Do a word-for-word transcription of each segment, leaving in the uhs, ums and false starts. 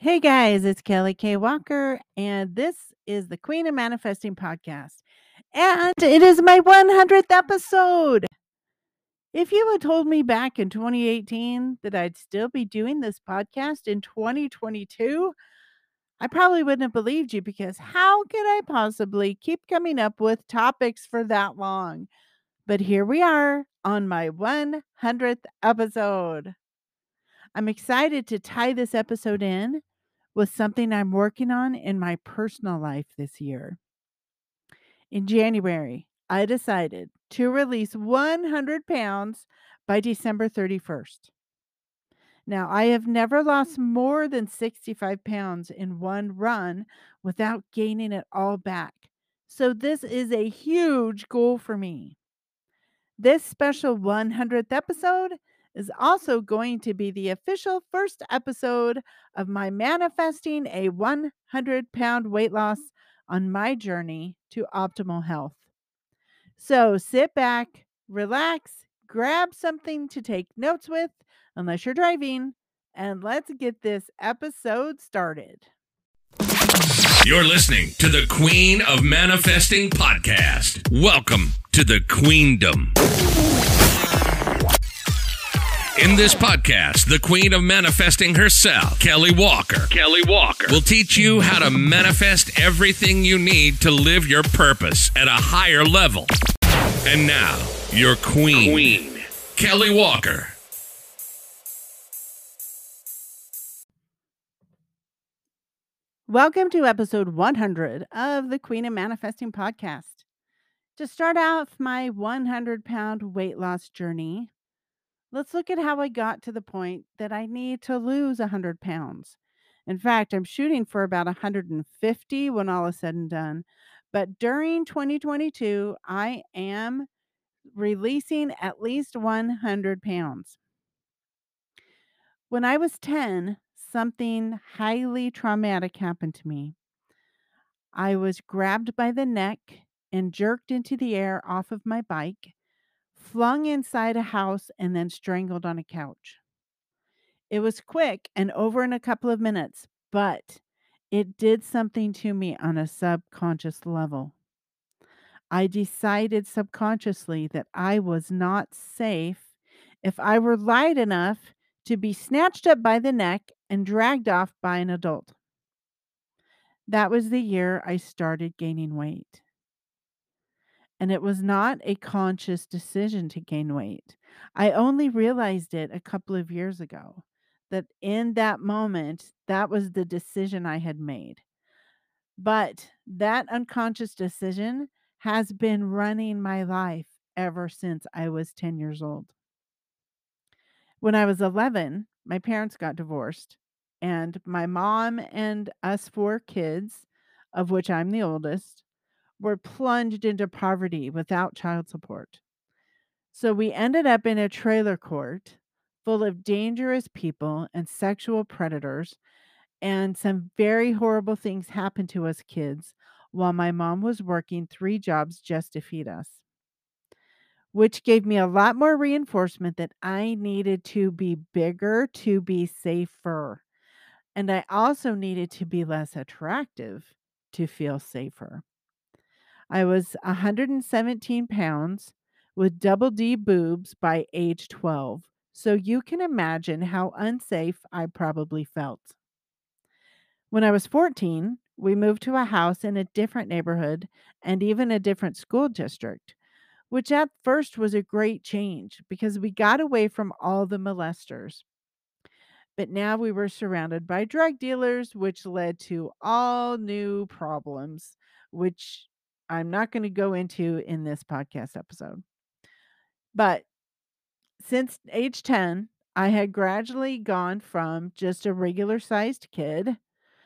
Hey guys, it's Kelly K. Walker, and this is the Queen of Manifesting podcast. And it is my one hundredth episode. If you had told me back in twenty eighteen that I'd still be doing this podcast in twenty twenty-two, I probably wouldn't have believed you because how could I possibly keep coming up with topics for that long? But here we are on my one hundredth episode. I'm excited to tie this episode in with something I'm working on in my personal life this year. In January, I decided to release one hundred pounds by December thirty-first. Now, I have never lost more than sixty-five pounds in one run without gaining it all back. So, this is a huge goal for me. This special one hundredth episode is also going to be the official first episode of my manifesting a one hundred pound weight loss on my journey to optimal health. So sit back, relax, grab something to take notes with, unless you're driving, and let's get this episode started. You're listening to the Queen of Manifesting podcast. Welcome to the Queendom. In this podcast, the Queen of Manifesting herself, Kelly Walker, Kelly Walker, will teach you how to manifest everything you need to live your purpose at a higher level. And now, your queen, queen. Kelly Walker. Welcome to episode one hundred of the Queen of Manifesting podcast. To start off my one hundred pound weight loss journey, let's look at how I got to the point that I need to lose one hundred pounds. In fact, I'm shooting for about one hundred fifty when all is said and done. But during twenty twenty-two, I am releasing at least one hundred pounds. When I was ten, something highly traumatic happened to me. I was grabbed by the neck and jerked into the air off of my bike, flung inside a house, and then strangled on a couch. It was quick and over in a couple of minutes, but it did something to me on a subconscious level. I decided subconsciously that I was not safe if I were light enough to be snatched up by the neck and dragged off by an adult. That was the year I started gaining weight. And it was not a conscious decision to gain weight. I only realized it a couple of years ago that in that moment, that was the decision I had made. But that unconscious decision has been running my life ever since I was ten years old. When I was eleven, my parents got divorced, and my mom and us four kids, of which I'm the oldest, were plunged into poverty without child support. So we ended up in a trailer court full of dangerous people and sexual predators, and some very horrible things happened to us kids while my mom was working three jobs just to feed us, which gave me a lot more reinforcement that I needed to be bigger to be safer. And I also needed to be less attractive to feel safer. I was one hundred seventeen pounds with double D boobs by age twelve. So you can imagine how unsafe I probably felt. When I was fourteen, we moved to a house in a different neighborhood and even a different school district, which at first was a great change because we got away from all the molesters. But now we were surrounded by drug dealers, which led to all new problems, which I'm not going to go into in this podcast episode. But since age ten, I had gradually gone from just a regular sized kid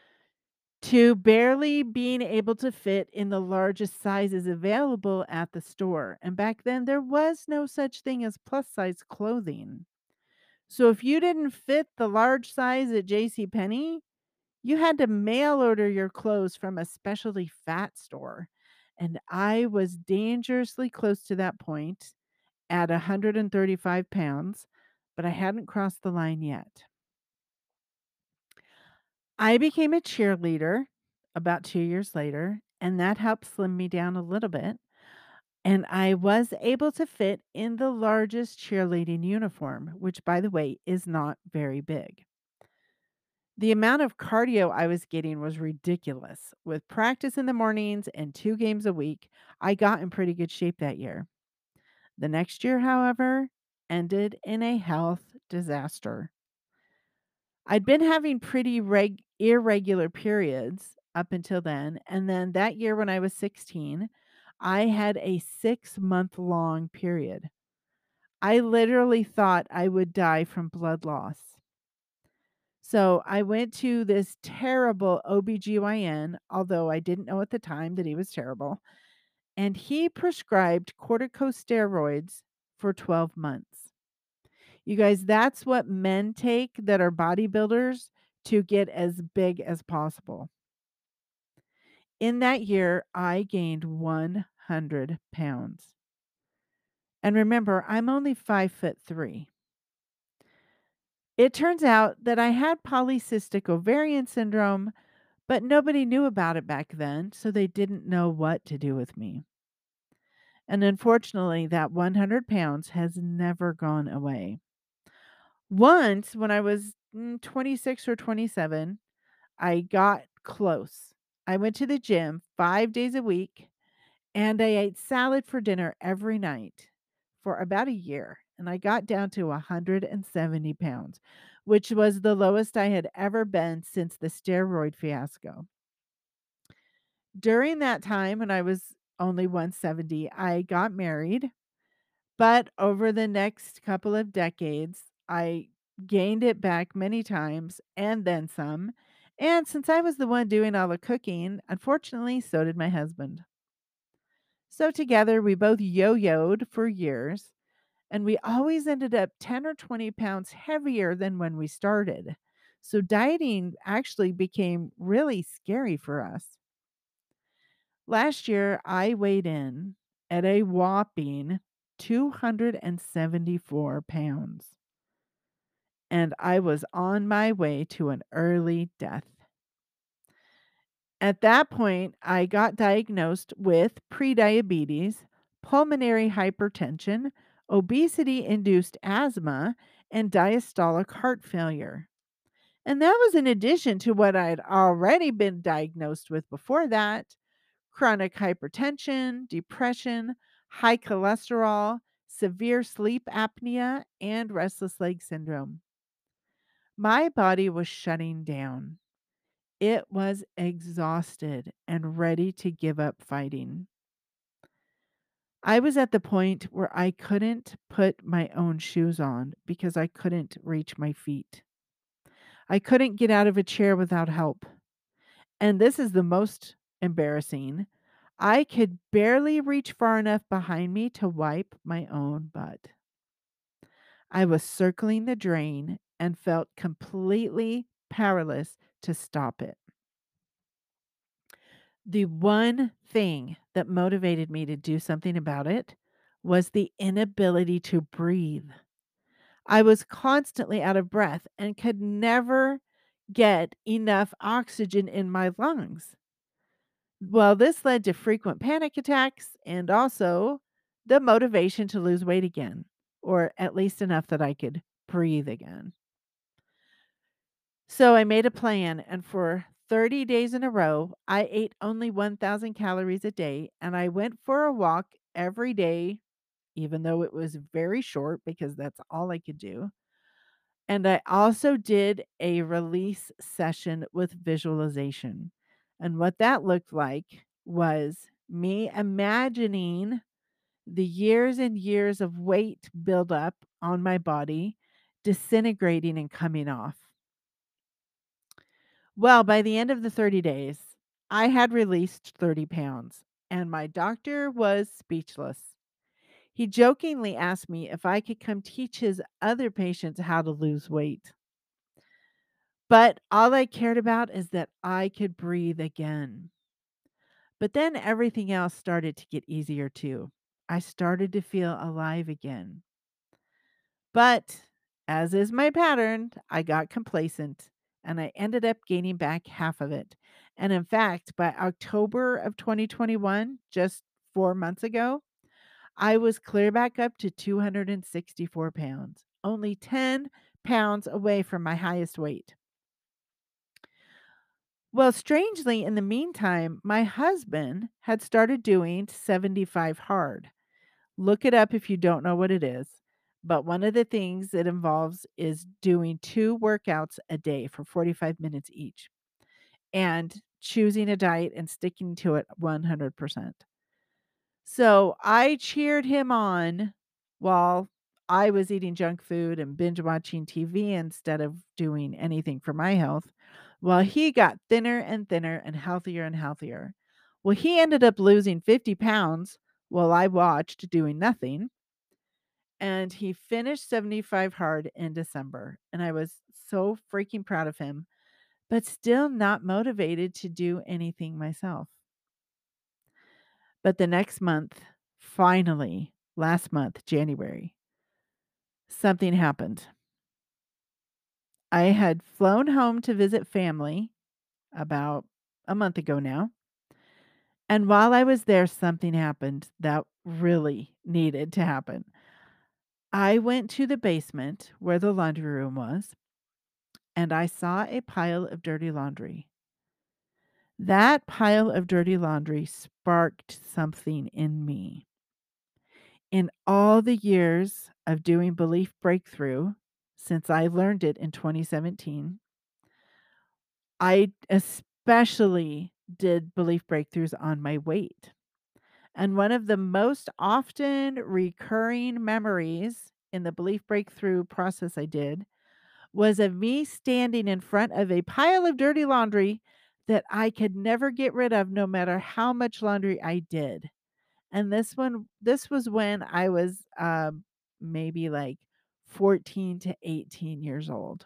to barely being able to fit in the largest sizes available at the store. And back then, there was no such thing as plus size clothing. So if you didn't fit the large size at JCPenney, you had to mail order your clothes from a specialty fat store. And I was dangerously close to that point at one hundred thirty-five pounds, but I hadn't crossed the line yet. I became a cheerleader about two years later, and that helped slim me down a little bit. And I was able to fit in the largest cheerleading uniform, which, by the way, is not very big. The amount of cardio I was getting was ridiculous. With practice in the mornings and two games a week, I got in pretty good shape that year. The next year, however, ended in a health disaster. I'd been having pretty reg- irregular periods up until then. And then that year, when I was sixteen, I had a six month long period. I literally thought I would die from blood loss. So I went to this terrible O B G Y N, although I didn't know at the time that he was terrible, and he prescribed corticosteroids for twelve months. You guys, that's what men take that are bodybuilders to get as big as possible. In that year, I gained one hundred pounds. And remember, I'm only five foot three. It turns out that I had polycystic ovarian syndrome, but nobody knew about it back then, so they didn't know what to do with me. And unfortunately, that one hundred pounds has never gone away. Once, when I was mm, twenty-six or twenty-seven, I got close. I went to the gym five days a week and I ate salad for dinner every night for about a year. And I got down to one hundred seventy pounds, which was the lowest I had ever been since the steroid fiasco. During that time, when I was only one hundred seventy, I got married. But over the next couple of decades, I gained it back many times and then some. And since I was the one doing all the cooking, unfortunately, so did my husband. So together, we both yo yoed for years, and we always ended up ten or twenty pounds heavier than when we started. So dieting actually became really scary for us. Last year, I weighed in at a whopping two hundred seventy-four pounds, and I was on my way to an early death. At that point, I got diagnosed with prediabetes, pulmonary hypertension, obesity induced asthma, and diastolic heart failure. And that was in addition to what I had already been diagnosed with before that: chronic hypertension, depression, high cholesterol, severe sleep apnea, and restless leg syndrome. My body was shutting down. It was exhausted and ready to give up fighting. I was at the point where I couldn't put my own shoes on because I couldn't reach my feet. I couldn't get out of a chair without help. And this is the most embarrassing. I could barely reach far enough behind me to wipe my own butt. I was circling the drain and felt completely powerless to stop it. The one thing that motivated me to do something about it was the inability to breathe. I was constantly out of breath and could never get enough oxygen in my lungs. Well, this led to frequent panic attacks and also the motivation to lose weight again, or at least enough that I could breathe again. So I made a plan, and for thirty days in a row, I ate only one thousand calories a day, and I went for a walk every day, even though it was very short because that's all I could do. And I also did a release session with visualization. And what that looked like was me imagining the years and years of weight buildup on my body disintegrating and coming off. Well, by the end of the thirty days, I had released thirty pounds, and my doctor was speechless. He jokingly asked me if I could come teach his other patients how to lose weight. But all I cared about is that I could breathe again. But then everything else started to get easier too. I started to feel alive again. But as is my pattern, I got complacent and I ended up gaining back half of it. And in fact, by October of twenty twenty-one, just four months ago, I was clear back up to two hundred sixty-four pounds, only ten pounds away from my highest weight. Well, strangely, in the meantime, my husband had started doing seventy-five hard. Look it up if you don't know what it is. But one of the things it involves is doing two workouts a day for forty-five minutes each and choosing a diet and sticking to it one hundred percent. So I cheered him on while I was eating junk food and binge watching T V instead of doing anything for my health, while he got thinner and thinner and healthier and healthier. Well, he ended up losing fifty pounds while I watched doing nothing. And he finished seventy-five hard in December. And I was so freaking proud of him, but still not motivated to do anything myself. But the next month, finally, last month, January, something happened. I had flown home to visit family about a month ago now. And while I was there, something happened that really needed to happen. I went to the basement where the laundry room was, and I saw a pile of dirty laundry. That pile of dirty laundry sparked something in me. In all the years of doing Belief Breakthrough, since I learned it in twenty seventeen, I especially did Belief Breakthroughs on my weight. And one of the most often recurring memories in the Belief Breakthrough process I did was of me standing in front of a pile of dirty laundry that I could never get rid of no matter how much laundry I did. And this one this was when I was, um, maybe, like, fourteen to eighteen years old.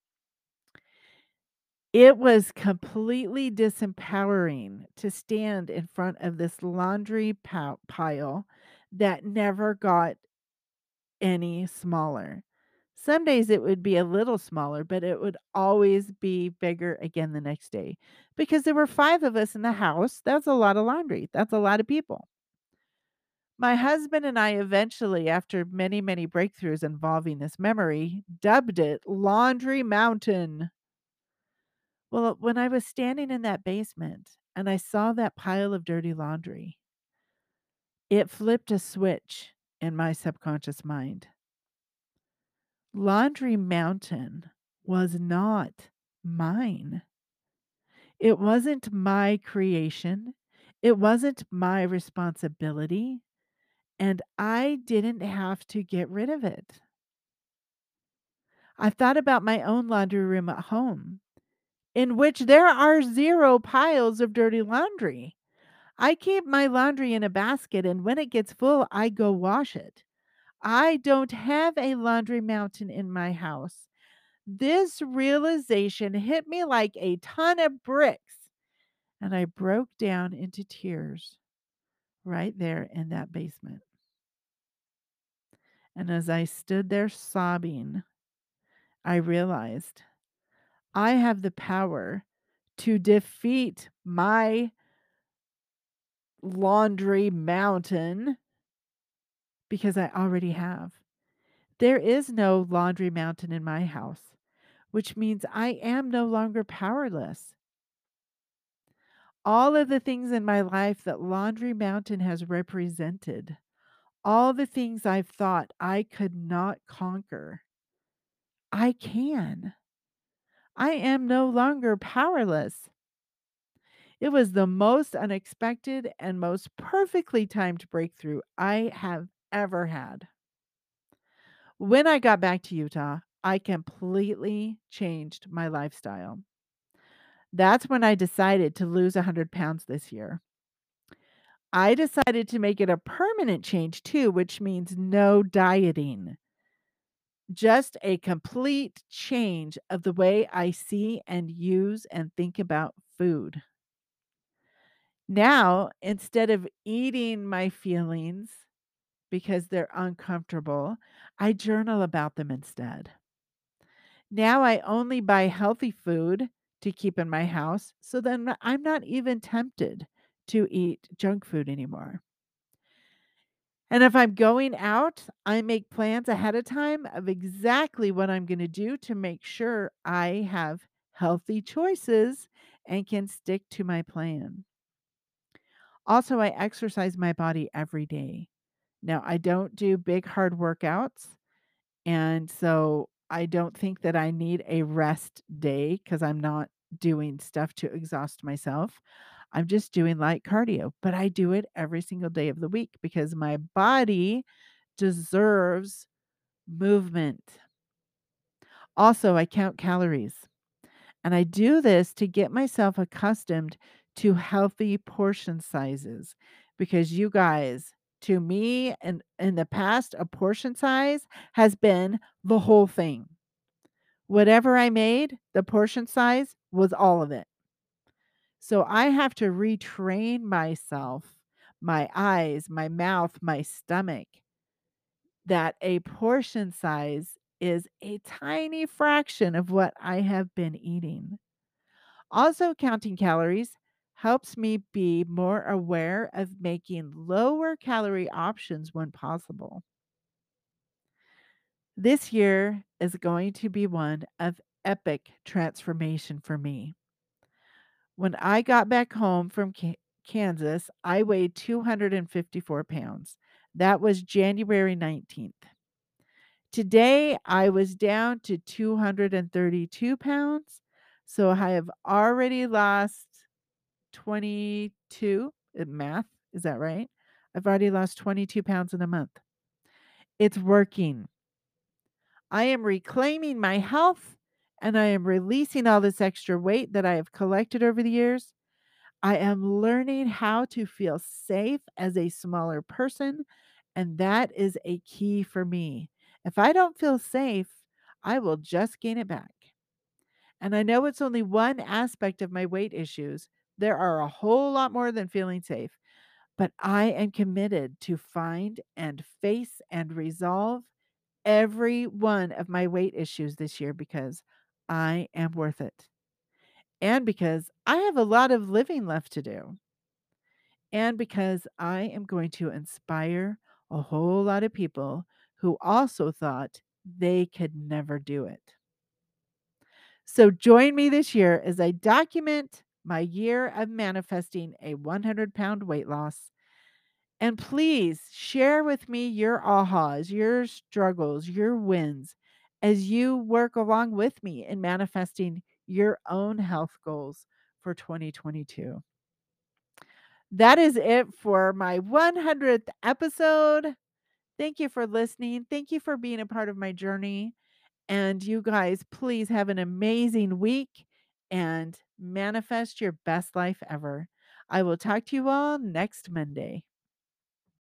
It was completely disempowering to stand in front of this laundry pow pile that never got any smaller. Some days it would be a little smaller, but it would always be bigger again the next day because there were five of us in the house. That's a lot of laundry. That's a lot of people. My husband and I eventually, after many, many breakthroughs involving this memory, dubbed it Laundry Mountain. Well, when I was standing in that basement and I saw that pile of dirty laundry, it flipped a switch in my subconscious mind. Laundry Mountain was not mine. It wasn't my creation. It wasn't my responsibility. And I didn't have to get rid of it. I thought about my own laundry room at home, in which there are zero piles of dirty laundry. I keep my laundry in a basket, and when it gets full, I go wash it. I don't have a laundry mountain in my house. This realization hit me like a ton of bricks, and I broke down into tears right there in that basement. And as I stood there sobbing, I realized I have the power to defeat my laundry mountain because I already have. There is no laundry mountain in my house, which means I am no longer powerless. All of the things in my life that Laundry Mountain has represented, all the things I've thought I could not conquer, I can. I am no longer powerless. It was the most unexpected and most perfectly timed breakthrough I have ever had. When I got back to Utah, I completely changed my lifestyle. That's when I decided to lose one hundred pounds this year. I decided to make it a permanent change too, which means no dieting. Just a complete change of the way I see and use and think about food. Now, instead of eating my feelings because they're uncomfortable, I journal about them instead. Now I only buy healthy food to keep in my house, so then I'm not even tempted to eat junk food anymore. And if I'm going out, I make plans ahead of time of exactly what I'm going to do to make sure I have healthy choices and can stick to my plan. Also, I exercise my body every day. Now, I don't do big, hard workouts. And so I don't think that I need a rest day because I'm not doing stuff to exhaust myself. I'm just doing light cardio, but I do it every single day of the week because my body deserves movement. Also, I count calories, and I do this to get myself accustomed to healthy portion sizes because you guys, to me, in, in the past, a portion size has been the whole thing. Whatever I made, the portion size was all of it. So I have to retrain myself, my eyes, my mouth, my stomach, that a portion size is a tiny fraction of what I have been eating. Also, counting calories helps me be more aware of making lower calorie options when possible. This year is going to be one of epic transformation for me. When I got back home from Ka- Kansas, I weighed two hundred fifty-four pounds. That was January nineteenth. Today, I was down to two hundred thirty-two pounds. So I have already lost twenty-two. uh, Math, is that right? I've already lost twenty-two pounds in a month. It's working. I am reclaiming my health and I am releasing all this extra weight that I have collected over the years. I am learning how to feel safe as a smaller person, and that is a key for me. If I don't feel safe, I will just gain it back. And I know it's only one aspect of my weight issues. There are a whole lot more than feeling safe, but I am committed to find and face and resolve every one of my weight issues this year because I am worth it. And because I have a lot of living left to do. And because I am going to inspire a whole lot of people who also thought they could never do it. So join me this year as I document my year of manifesting a one hundred pound weight loss. And please share with me your ahas, your struggles, your wins as you work along with me in manifesting your own health goals for twenty twenty-two. That is it for my one hundredth episode. Thank you for listening. Thank you for being a part of my journey. And you guys, please have an amazing week and manifest your best life ever. I will talk to you all next Monday.